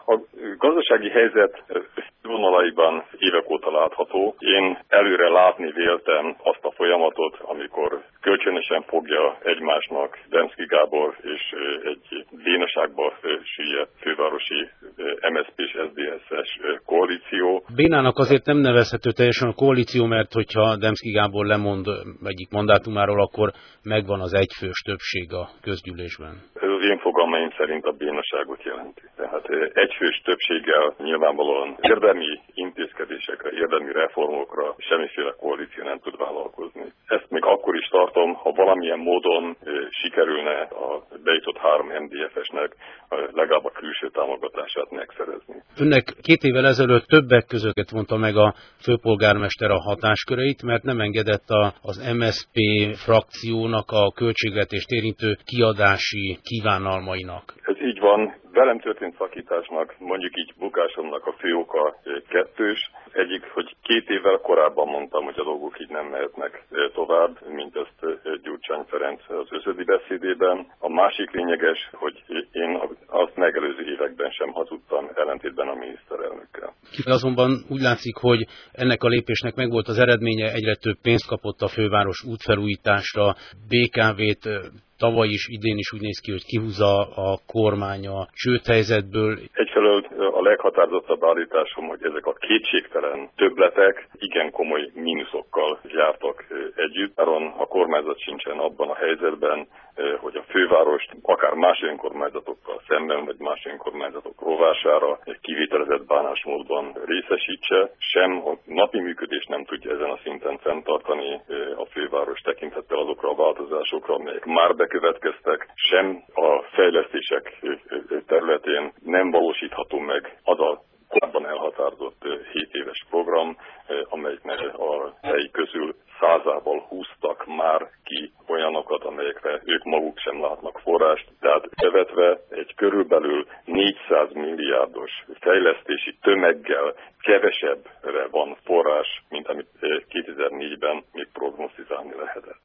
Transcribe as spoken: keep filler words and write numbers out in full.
A gazdasági helyzet vonalaiban évek óta látható. Én előre látni véltem azt a folyamatot, amikor kölcsönösen fogja egymásnak Demszky Gábor és egy bénaságba süllyedt fővárosi em es zé pé és es zé dé es-es koalíció. Bénának azért nem nevezhető teljesen a koalíció, mert hogyha Demszky Gábor lemond egyik mandátumáról, akkor megvan az egyfős többség a közgyűlésben. Ez az én fogalmaim szerint a bénaságot jelenti. Tehát egyfős többséggel nyilvánvalóan érdemi intézkedésekre, érdemi reformokra semmiféle koalíció nem tud vállalkozni. Ezt még akkor is tartom, ha valamilyen módon sikerülne a bejutott három em dé ef-esnek legalább a külső támogatását megszerezni. Önnek két évvel ezelőtt többek között vonta meg a főpolgármester a hatásköreit, mert nem engedett a, az em es zé pé frakciónak a költségvetést érintő kiadási kívánalmainak. Ez így van. Velem történt szakításnak, mondjuk így bukásomnak a fő oka kettős. Egyik, hogy két évvel korábban mondtam, hogy a dolgok így nem mehetnek tovább, mint ezt Gyurcsány Ferenc az özödi beszédében. A másik lényeges, hogy én azt megelőző években sem hazudtam, ellentétben a miniszterelnökkel. Azonban úgy látszik, hogy ennek a lépésnek megvolt az eredménye, egyre több pénzt kapott a főváros útfelújításra, bé ká vét tavaly is, idén is úgy néz ki, hogy kihúzza a kormány a csődhelyzetből. Egyfelől a leghatározottabb állításom, hogy ezek a kétségtelen többletek igen komoly mínuszokkal jártak együtt. Áron a kormányzat sincsen abban a helyzetben, hogy a fővárost akár más önkormányzatokkal szemben, vagy más önkormányzatok rovására kivitelezett bánásmódban részesítse, sem a napi működés nem tudja ezen a szinten fenntartani a főváros tekintettel azokra a változásokra, amelyek már bekövetkeztek, sem a fejlesztések területén nem valósítható meg az a korábban elhatározott hét éves program, amelyiknek a helyi közül százával húztak már ki olyanokat, amelyekre ők maguk sem látnak forrást. Tehát bevetve egy körülbelül négyszáz milliárdos fejlesztési tömeggel kevesebbre van forrás, mint amit kétezer-négyben még prognosztizálni lehetett.